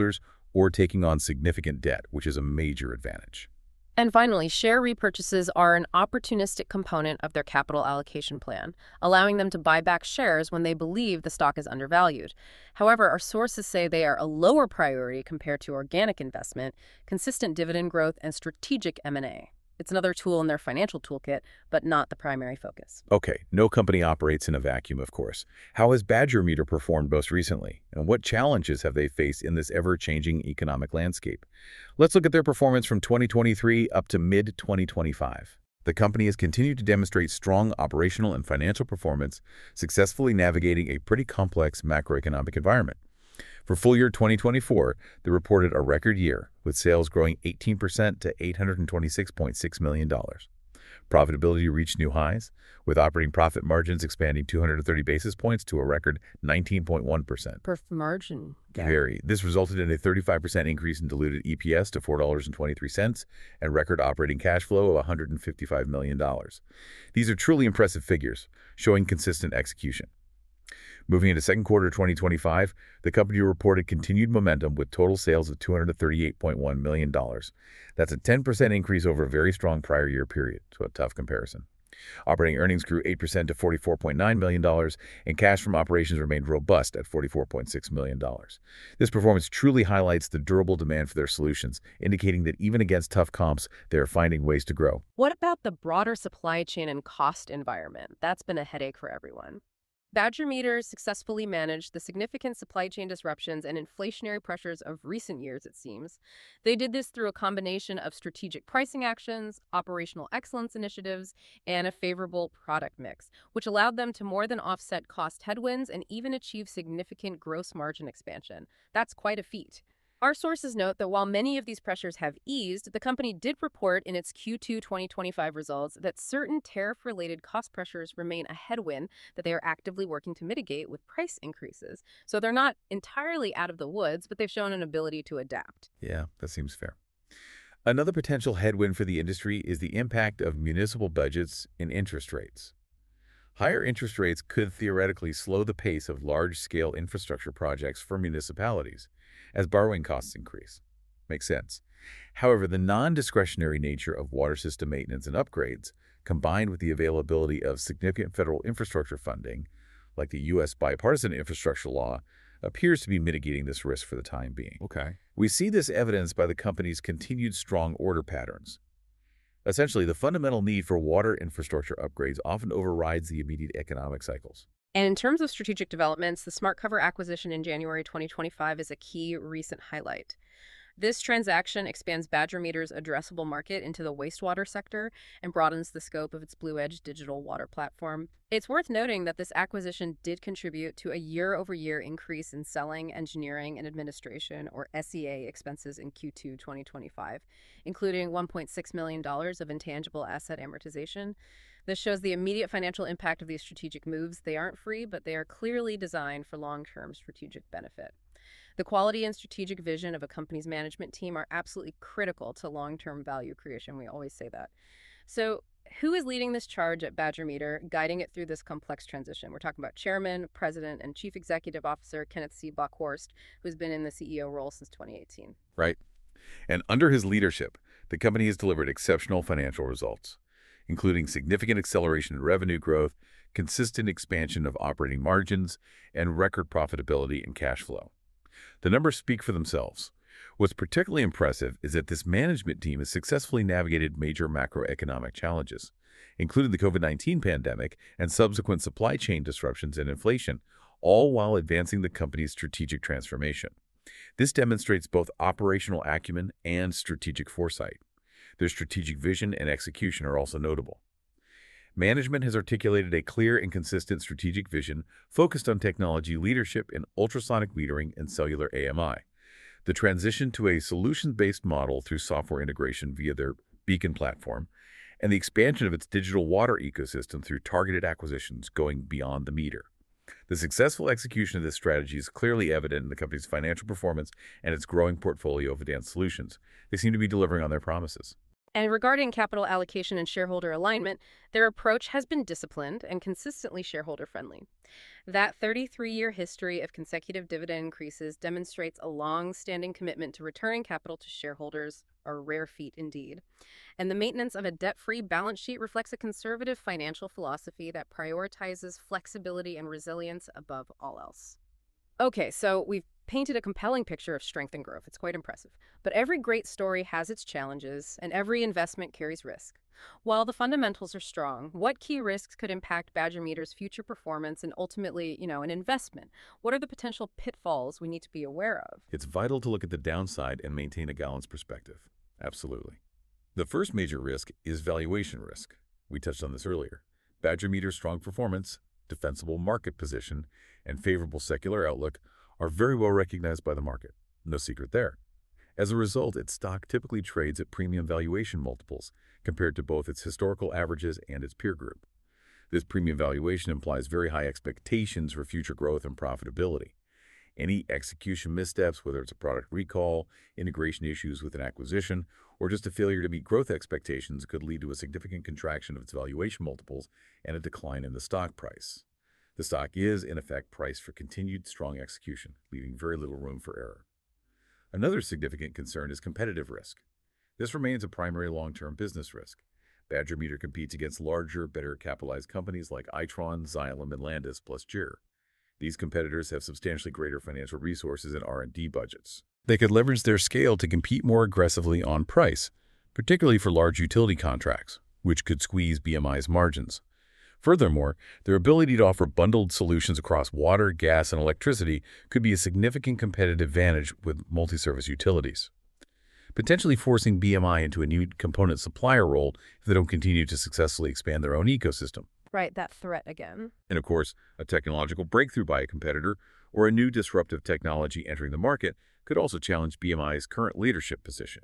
or taking on significant debt, which is a major advantage. And finally, share repurchases are an opportunistic component of their capital allocation plan, allowing them to buy back shares when they believe the stock is undervalued. However, our sources say they are a lower priority compared to organic investment, consistent dividend growth, and strategic M and A. It's another tool in their financial toolkit, but not the primary focus. Okay, no company operates in a vacuum, of course. How has Badger Meter performed most recently? And what challenges have they faced in this ever-changing economic landscape? Let's look at their performance from twenty twenty-three up to mid twenty twenty-five. The company has continued to demonstrate strong operational and financial performance, successfully navigating a pretty complex macroeconomic environment. For full year twenty twenty-four, they reported a record year, with sales growing eighteen percent to eight hundred twenty-six point six million dollars. Profitability reached new highs, with operating profit margins expanding two hundred thirty basis points to a record nineteen point one percent. Perf margin. gap. Very. This resulted in a thirty-five percent increase in diluted E P S to four dollars and twenty-three cents and record operating cash flow of one hundred fifty-five million dollars. These are truly impressive figures, showing consistent execution. Moving into second quarter twenty twenty-five, the company reported continued momentum with total sales of two hundred thirty-eight point one million dollars. That's a ten percent increase over a very strong prior year period, so a tough comparison. Operating earnings grew eight percent to forty-four point nine million dollars, and cash from operations remained robust at forty-four point six million dollars. This performance truly highlights the durable demand for their solutions, indicating that even against tough comps, they are finding ways to grow. What about the broader supply chain and cost environment? That's been a headache for everyone. Badger Meter successfully managed the significant supply chain disruptions and inflationary pressures of recent years, it seems. They did this through a combination of strategic pricing actions, operational excellence initiatives, and a favorable product mix, which allowed them to more than offset cost headwinds and even achieve significant gross margin expansion. That's quite a feat. Our sources note that while many of these pressures have eased, the company did report in its Q two twenty twenty-five results that certain tariff-related cost pressures remain a headwind that they are actively working to mitigate with price increases. So they're not entirely out of the woods, but they've shown an ability to adapt. Yeah, that seems fair. Another potential headwind for the industry is the impact of municipal budgets and interest rates. Higher interest rates could theoretically slow the pace of large-scale infrastructure projects for municipalities as borrowing costs increase. Makes sense. However, the non-discretionary nature of water system maintenance and upgrades, combined with the availability of significant federal infrastructure funding, like the U S Bipartisan Infrastructure Law, appears to be mitigating this risk for the time being. Okay. We see this evidenced by the company's continued strong order patterns. Essentially, the fundamental need for water infrastructure upgrades often overrides the immediate economic cycles. And in terms of strategic developments, the SmartCover acquisition in January twenty twenty-five is a key recent highlight. This transaction expands Badger Meter's addressable market into the wastewater sector and broadens the scope of its Blue Edge digital water platform. It's worth noting that this acquisition did contribute to a year-over-year increase in selling, engineering, and administration, or S E A, expenses in Q two twenty twenty-five, including one point six million dollars of intangible asset amortization. This shows the immediate financial impact of these strategic moves. They aren't free, but they are clearly designed for long-term strategic benefit. The quality and strategic vision of a company's management team are absolutely critical to long-term value creation. We always say that. So who is leading this charge at Badger Meter, guiding it through this complex transition? We're talking about Chairman, President, and Chief Executive Officer Kenneth C. Bockhorst, who's been in the C E O role since twenty eighteen. Right. And under his leadership, the company has delivered exceptional financial results, including significant acceleration in revenue growth, consistent expansion of operating margins, and record profitability and cash flow. The numbers speak for themselves. What's particularly impressive is that this management team has successfully navigated major macroeconomic challenges, including the COVID nineteen pandemic and subsequent supply chain disruptions and inflation, all while advancing the company's strategic transformation. This demonstrates both operational acumen and strategic foresight. Their strategic vision and execution are also notable. Management has articulated a clear and consistent strategic vision focused on technology leadership in ultrasonic metering and cellular A M I. The transition to a solution-based model through software integration via their Beacon platform, and the expansion of its digital water ecosystem through targeted acquisitions going beyond the meter. The successful execution of this strategy is clearly evident in the company's financial performance and its growing portfolio of advanced solutions. They seem to be delivering on their promises. And regarding capital allocation and shareholder alignment, their approach has been disciplined and consistently shareholder-friendly. That thirty-three-year history of consecutive dividend increases demonstrates a long-standing commitment to returning capital to shareholders, a rare feat indeed. And the maintenance of a debt-free balance sheet reflects a conservative financial philosophy that prioritizes flexibility and resilience above all else. Okay, so we've painted a compelling picture of strength and growth. It's quite impressive. But every great story has its challenges, and every investment carries risk. While the fundamentals are strong, what key risks could impact Badger Meter's future performance and ultimately, you know, an investment? What are the potential pitfalls we need to be aware of? It's vital to look at the downside and maintain a balanced perspective. Absolutely. The first major risk is valuation risk. We touched on this earlier. Badger Meter's strong performance, defensible market position, and favorable secular outlook are very well recognized by the market. No secret there. As a result, its stock typically trades at premium valuation multiples compared to both its historical averages and its peer group. This premium valuation implies very high expectations for future growth and profitability. Any execution missteps, whether it's a product recall, integration issues with an acquisition, or just a failure to meet growth expectations, could lead to a significant contraction of its valuation multiples and a decline in the stock price. The stock is, in effect, priced for continued strong execution, leaving very little room for error. Another significant concern is competitive risk. This remains a primary long-term business risk. Badger Meter competes against larger, better capitalized companies like Itron, Xylem, and Landis, plus J I R. These competitors have substantially greater financial resources and R and D budgets. They could leverage their scale to compete more aggressively on price, particularly for large utility contracts, which could squeeze B M I's margins. Furthermore, their ability to offer bundled solutions across water, gas, and electricity could be a significant competitive advantage with multi-service utilities, potentially forcing B M I into a new component supplier role if they don't continue to successfully expand their own ecosystem. Right, that threat again. And of course, a technological breakthrough by a competitor or a new disruptive technology entering the market could also challenge B M I's current leadership position.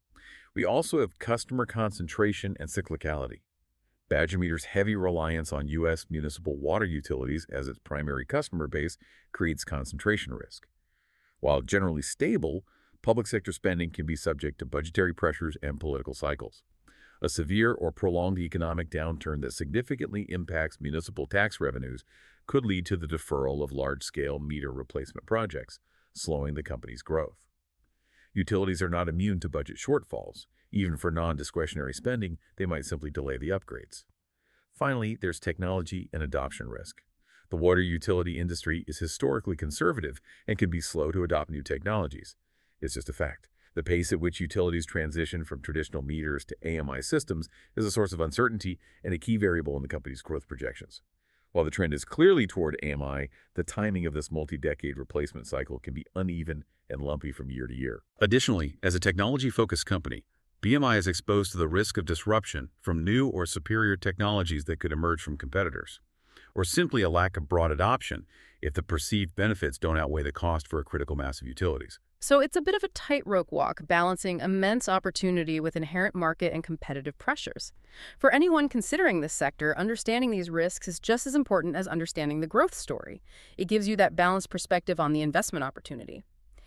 We also have customer concentration and cyclicality. Badger Meter's heavy reliance on U S municipal water utilities as its primary customer base creates concentration risk. While generally stable, public sector spending can be subject to budgetary pressures and political cycles. A severe or prolonged economic downturn that significantly impacts municipal tax revenues could lead to the deferral of large-scale meter replacement projects, slowing the company's growth. Utilities are not immune to budget shortfalls. Even for non-discretionary spending, they might simply delay the upgrades. Finally, there's technology and adoption risk. The water utility industry is historically conservative and can be slow to adopt new technologies. It's just a fact. The pace at which utilities transition from traditional meters to A M I systems is a source of uncertainty and a key variable in the company's growth projections. While the trend is clearly toward A M I, the timing of this multi-decade replacement cycle can be uneven and lumpy from year to year. Additionally, as a technology-focused company, B M I is exposed to the risk of disruption from new or superior technologies that could emerge from competitors, or simply a lack of broad adoption if the perceived benefits don't outweigh the cost for a critical mass of utilities. So it's a bit of a tightrope walk, balancing immense opportunity with inherent market and competitive pressures. For anyone considering this sector, understanding these risks is just as important as understanding the growth story. It gives you that balanced perspective on the investment opportunity.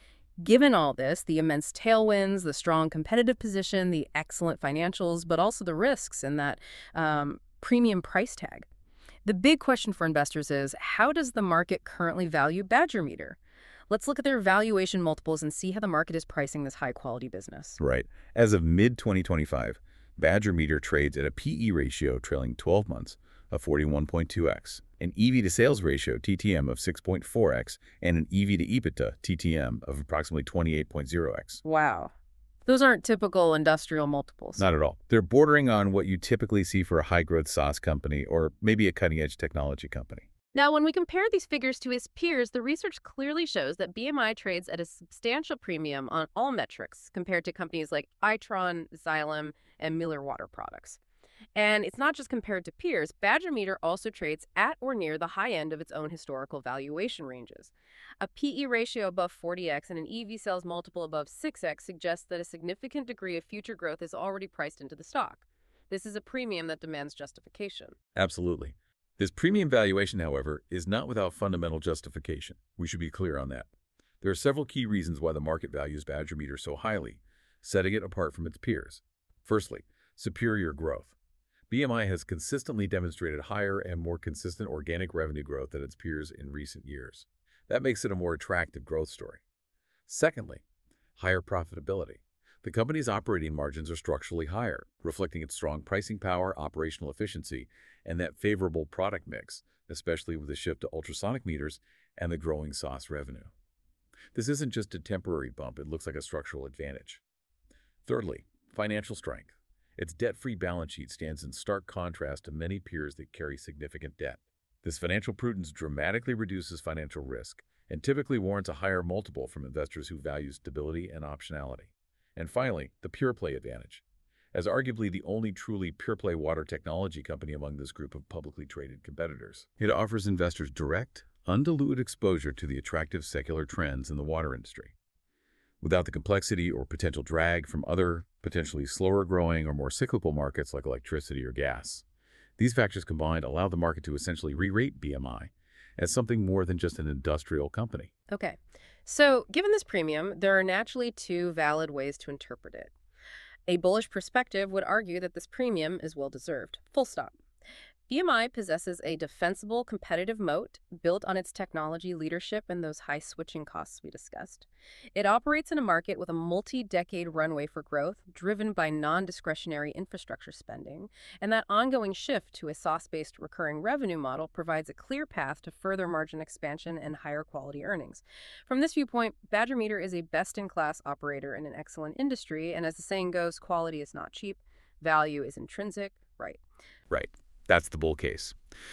Given all this, the immense tailwinds, the strong competitive position, the excellent financials, but also the risks and that um, premium price tag, the big question for investors is, how does the market currently value Badger Meter? Let's look at their valuation multiples and see how the market is pricing this high-quality business. Right. As of mid twenty twenty-five, Badger Meter trades at a P E ratio trailing twelve months of forty-one point two x, an E V to sales ratio T T M of six point four x, and an E V to EBITDA T T M of approximately twenty-eight point zero x. Wow. Those aren't typical industrial multiples. Not at all. They're bordering on what you typically see for a high-growth SaaS company or maybe a cutting-edge technology company. Now, when we compare these figures to its peers, the research clearly shows that B M I trades at a substantial premium on all metrics compared to companies like Itron, Xylem, and Miller Water Products. And it's not just compared to peers. Badger Meter also trades at or near the high end of its own historical valuation ranges. A P E ratio above forty x and an E V sales multiple above six x suggests that a significant degree of future growth is already priced into the stock. This is a premium that demands justification. Absolutely. This premium valuation, however, is not without fundamental justification. We should be clear on that. There are several key reasons why the market values Badger Meter so highly, setting it apart from its peers. Firstly, superior growth. B M I has consistently demonstrated higher and more consistent organic revenue growth than its peers in recent years. That makes it a more attractive growth story. Secondly, higher profitability. The company's operating margins are structurally higher, reflecting its strong pricing power, operational efficiency, and that favorable product mix, especially with the shift to ultrasonic meters and the growing S O S revenue. This isn't just a temporary bump, it looks like a structural advantage. Thirdly, financial strength. Its debt-free balance sheet stands in stark contrast to many peers that carry significant debt. This financial prudence dramatically reduces financial risk and typically warrants a higher multiple from investors who value stability and optionality. And finally, the pure-play advantage. As arguably the only truly pure-play water technology company among this group of publicly traded competitors, it offers investors direct, undiluted exposure to the attractive secular trends in the water industry, without the complexity or potential drag from other, potentially slower-growing or more cyclical markets like electricity or gas. These factors combined allow the market to essentially re-rate B M I as something more than just an industrial company. Okay, so given this premium, there are naturally two valid ways to interpret it. A bullish perspective would argue that this premium is well-deserved, full stop. B M I possesses a defensible competitive moat built on its technology leadership and those high switching costs we discussed. It operates in a market with a multi-decade runway for growth driven by non-discretionary infrastructure spending, and that ongoing shift to a S O S-based recurring revenue model provides a clear path to further margin expansion and higher quality earnings. From this viewpoint, Badger Meter is a best-in-class operator in an excellent industry, and as the saying goes, quality is not cheap, value is intrinsic, right? Right. That's the bull case.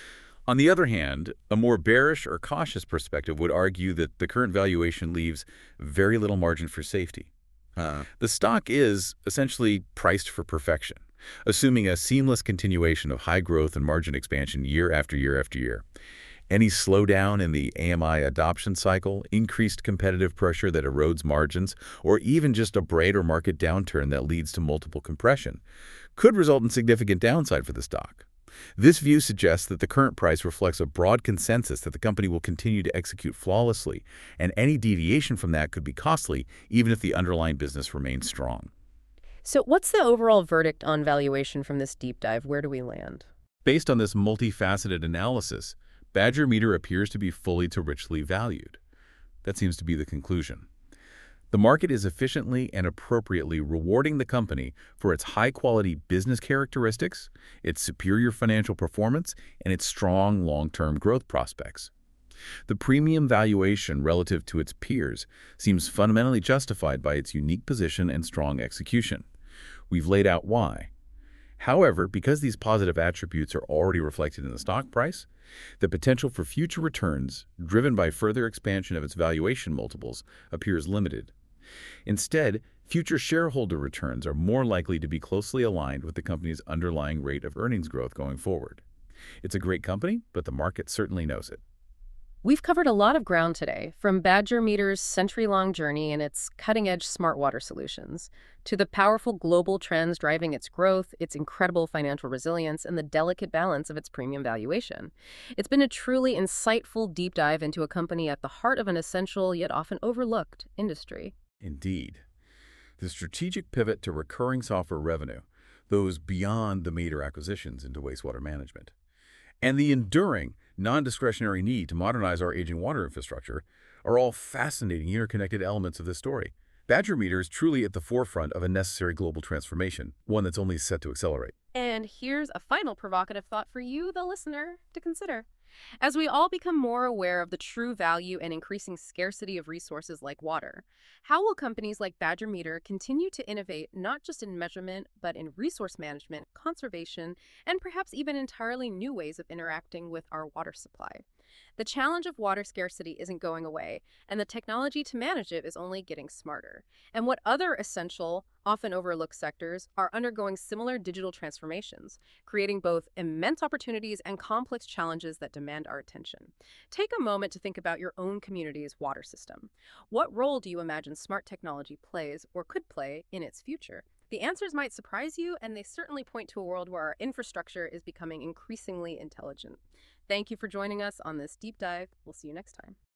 On the other hand, a more bearish or cautious perspective would argue that the current valuation leaves very little margin for safety. Uh, The stock is essentially priced for perfection, assuming a seamless continuation of high growth and margin expansion year after year after year. Any slowdown in the A M I adoption cycle, increased competitive pressure that erodes margins, or even just a brighter market downturn that leads to multiple compression could result in significant downside for the stock. This view suggests that the current price reflects a broad consensus that the company will continue to execute flawlessly, and any deviation from that could be costly even if the underlying business remains strong. So what's the overall verdict on valuation from this deep dive? Where do we land? Based on this multifaceted analysis, Badger Meter appears to be fully to richly valued. That seems to be the conclusion. The market is efficiently and appropriately rewarding the company for its high-quality business characteristics, its superior financial performance, and its strong long-term growth prospects. The premium valuation relative to its peers seems fundamentally justified by its unique position and strong execution. We've laid out why. However, because these positive attributes are already reflected in the stock price, the potential for future returns, driven by further expansion of its valuation multiples, appears limited. Instead, future shareholder returns are more likely to be closely aligned with the company's underlying rate of earnings growth going forward. It's a great company, but the market certainly knows it. We've covered a lot of ground today, from Badger Meter's century-long journey and its cutting-edge smart water solutions, to the powerful global trends driving its growth, its incredible financial resilience, and the delicate balance of its premium valuation. It's been a truly insightful deep dive into a company at the heart of an essential yet often overlooked industry. Indeed. The strategic pivot to recurring software revenue, those beyond the meter acquisitions into wastewater management, and the enduring, non-discretionary need to modernize our aging water infrastructure are all fascinating interconnected elements of this story. Badger Meter is truly at the forefront of a necessary global transformation, one that's only set to accelerate. And here's a final provocative thought for you, the listener, to consider. As we all become more aware of the true value and increasing scarcity of resources like water, how will companies like Badger Meter continue to innovate not just in measurement, but in resource management, conservation, and perhaps even entirely new ways of interacting with our water supply? The challenge of water scarcity isn't going away, and the technology to manage it is only getting smarter. And what other essential, often overlooked sectors are undergoing similar digital transformations, creating both immense opportunities and complex challenges that demand our attention. Take a moment to think about your own community's water system. What role do you imagine smart technology plays or could play in its future? The answers might surprise you, and they certainly point to a world where our infrastructure is becoming increasingly intelligent. Thank you for joining us on this deep dive. We'll see you next time.